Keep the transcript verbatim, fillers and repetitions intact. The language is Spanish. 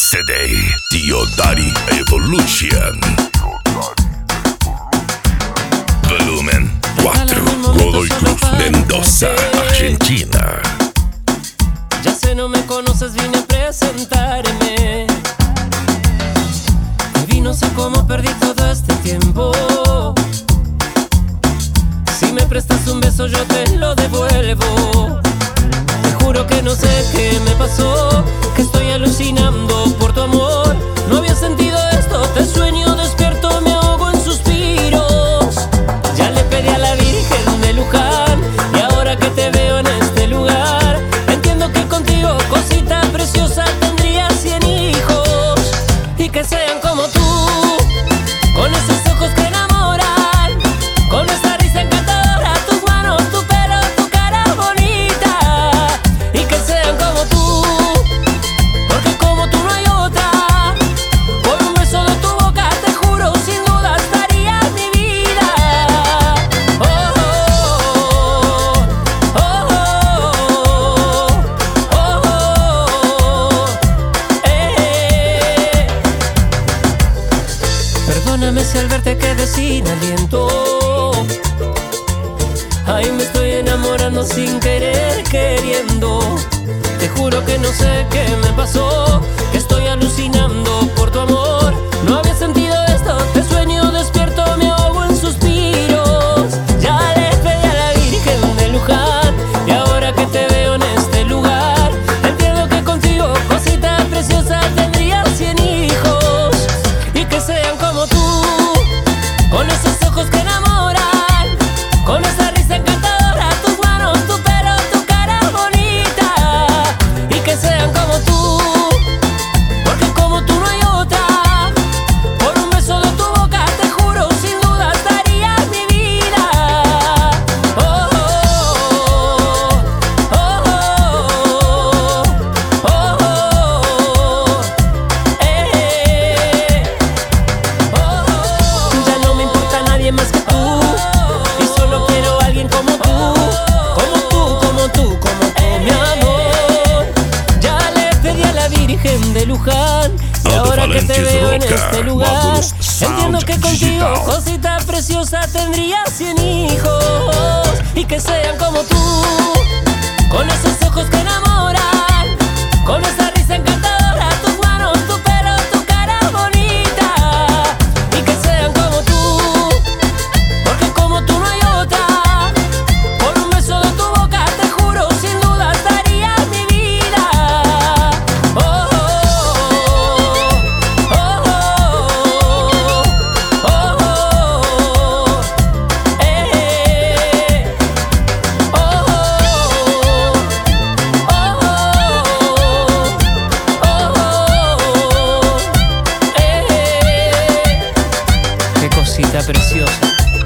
Yesterday, Tío Daddy Evolution. Volumen cuatro, Godoy Cruz, Mendoza, Argentina. Ya sé, no me conoces, vine a presentarme. Baby, no sé cómo perdí todo este tiempo. Si me prestas un beso yo te lo devuelvo. Te juro que no sé qué me pasó, que estoy alucinando por tu amor. No había sentido esto, te sueño despierto, me ahogo en suspiros. Ya le pedí a la Virgen de Luján y ahora que te veo en este lugar, entiendo que contigo, cosita preciosa, tendría cien hijos. Y que sean como tú, con esos ojos que enamoran, con esa risa encantadora, tus manos, tu pelo, tu cara bonita. Y que sean como tú, porque como tú no hay otra. Por un beso de tu boca, te juro, sin duda estaría mi vida. Oh, oh, oh, oh, oh, oh, eh. Perdóname si al verte quedé sin aliento. Ay, me estoy enamorando sin querer, queriendo. Te juro que no sé qué me pasó, que estoy alucinando por tu amor. No había sentido esto, te sueño despierto, me ahogo en suspiros. Ya le pedí a la Virgen de Luján y ahora que te veo en este lugar, entiendo que contigo, cosita preciosa, tendría cien hijos. Y que sean como tú, con esos ojos que enamoran, con esa risa encantadora, tus manos, tu pelo, tu cara bonita. Y que sean como tú, porque como tú no hay otra. Por un beso de tu boca, te juro, sin duda estaría mi vida. Oh, oh, oh, oh, oh, oh, eh. Ya no me importa nadie más que tú, y solo quiero a alguien como tú, como tú, como tú, como tú, mi amor. Ya le pedí a la Virgen de Luján y Aldo ahora que te Valenti's veo en Roca, este lugar, Módulos Sound entiendo que contigo, Digital. cosita preciosa, tendría cien hijos. Y que sean como tú, con esos ojos que enamoran, con esa risa encantadora, tus manos, tu pelo, tu cara bonita. Y que sean como tú, porque como tú no hay otra. Por un beso de tu boca, te juro, sin duda estaría mi vida. Oh, oh, oh, oh, oh, oh, eh. Oh, oh, oh, oh, eh. Qué cosita preciosa.